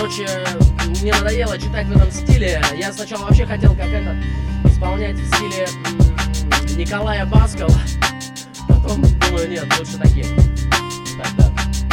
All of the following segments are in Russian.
Короче, мне надоело читать в этом стиле. Я сначала вообще хотел как этот исполнять в стиле Николая Баскова. Потом думаю, нет, лучше такие. Так.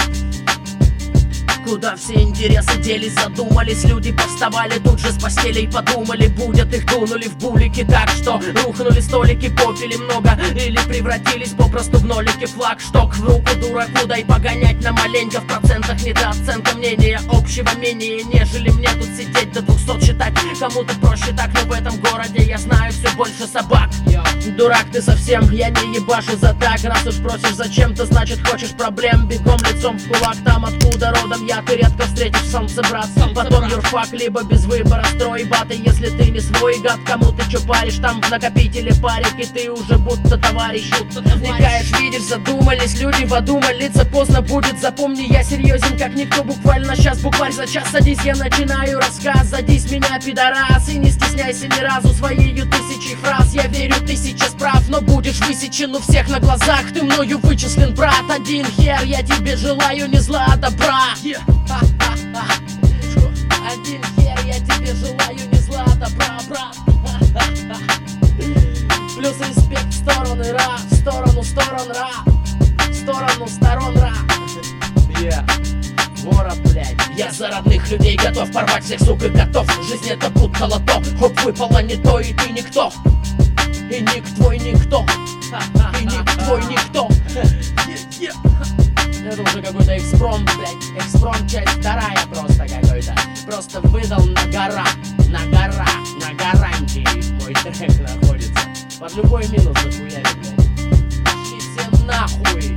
Куда все интересы делись, задумались, люди повставали тут же с постелей, подумали, будет, их дунули в булики, так что рухнули столики, попили много или превратились попросту в нолики. Флагшток в руку дураку, дай погонять на маленько, в процентах недооценка мнения общего менее, нежели мне тут сидеть до 200 считать. Кому-то проще так, но в этом городе я знаю все больше собак. Дурак ты совсем, я не ебашу за так. Раз уж просишь зачем-то, значит хочешь проблем. Бегом лицом в кулак, там откуда родом я. Ты редко встретишь солнце, брат. Потом юрфак, либо без выбора строй баты. Если ты не свой гад, кому ты чё паришь? Там в накопителе парик, и ты уже будто товарищ. Вникаешь, видишь, задумались люди в аду, молиться поздно будет. Запомни, я серьезен как никто, буквально сейчас, букварь за час. Садись, я начинаю рассказ, садись меня, пидорас. И не стесняйся ни разу своею тысячей фраз. Я верю, ты сейчас прав, но будешь высечен у всех на глазах. Ты мною вычислен, брат, один хер. Я тебе желаю не зла, а добра. Один хер, я тебе желаю не зла, а добра, брат. Плюс респект в стороны ра, в сторону сторон ра, в сторону сторон ра. Город, блядь. Я за родных людей готов порвать всех, сук, и готов. Жизнь это будто лото, хоп, выпало не то, и ты никто. И ник твой никто. И ник твой никто. Это уже какой-то экспромт, блядь. Экспромт, часть вторая просто какой-то. Просто выдал на гора, на гарантии мой трек находится. Под любой минус захуяли, блядь. Пошли все нахуй.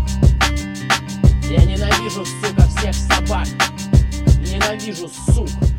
Я ненавижу, сука, всех собак. Ненавижу, сук.